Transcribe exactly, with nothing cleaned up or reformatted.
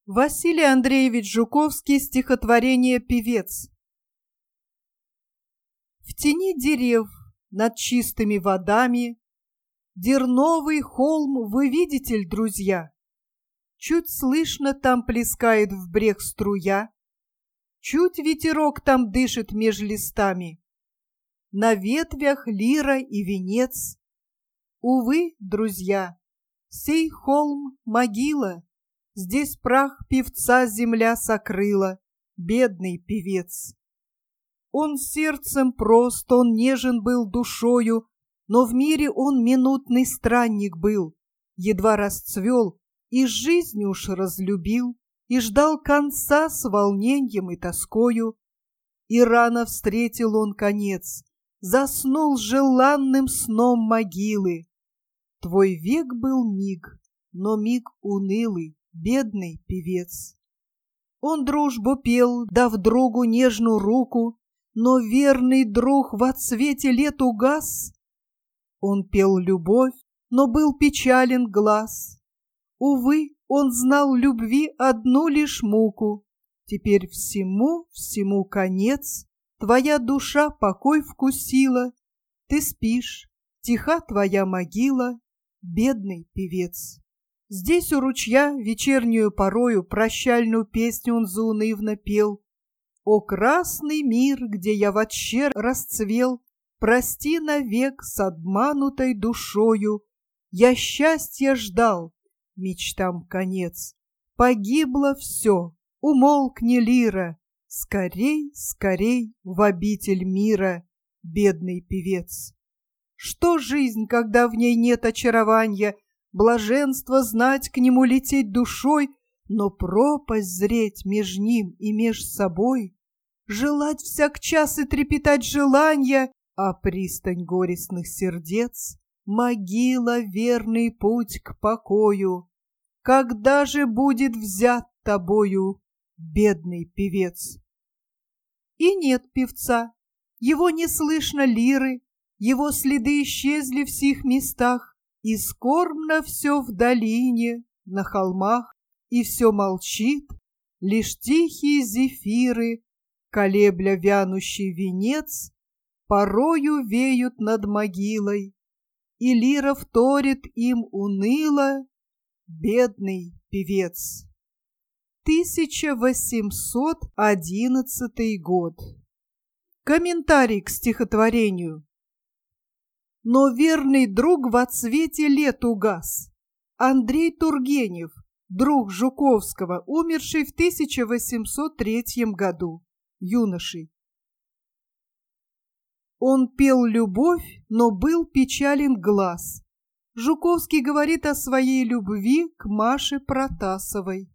Василий Андреевич Жуковский, стихотворение «Певец». В тени дерев над чистыми водами Дерновый холм вы видите ль, друзья? Чуть слышно там плескает в брег струя, Чуть ветерок там дышит меж листами. На ветвях лира и венец. Увы, друзья, сей холм — могила, Здесь прах певца земля сокрыла, бедный певец. Он сердцем прост, он нежен был душою, Но в мире он минутный странник был, Едва расцвел и жизнь уж разлюбил, И ждал конца с волненьем и тоскою. И рано встретил он конец, Заснул желанным сном могилы. Твой век был миг, но миг унылый, Бедный певец. Он дружбу пел, дав другу нежную руку, Но верный друг во цвете лет угас. Он пел любовь, но был печален глаз. Увы, он знал любви одну лишь муку. Теперь всему, всему конец. Твоя душа покой вкусила. Ты спишь, тиха твоя могила, бедный певец. Здесь у ручья вечернюю порою Прощальную песню он заунывно пел. О, красный мир, где я вотще расцвел, Прости навек с обманутой душою. Я счастья ждал, мечтам конец. Погибло все, умолкни лира, Скорей, скорей в обитель мира, бедный певец. Что жизнь, когда в ней нет очарования, Блаженство знать, к нему лететь душой, Но пропасть зреть меж ним и меж собой, Желать всяк час и трепетать желанья, А пристань горестных сердец, Могила, верный путь к покою. Когда же будет взят тобою, бедный певец? И нет певца, его не слышно лиры, Его следы исчезли в сих местах, И скорбно все в долине, на холмах, И все молчит, лишь тихие зефиры, Колебля вянущий венец, Порою веют над могилой, И лира вторит им уныло, бедный певец. тысяча восемьсот одиннадцатый год. Комментарий к стихотворению. Но верный друг во цвете лет угас. Андрей Тургенев, друг Жуковского, умерший в тысяча восемьсот третьем году, юношей. Он пел любовь, но был печален глаз. Жуковский говорит о своей любви к Маше Протасовой.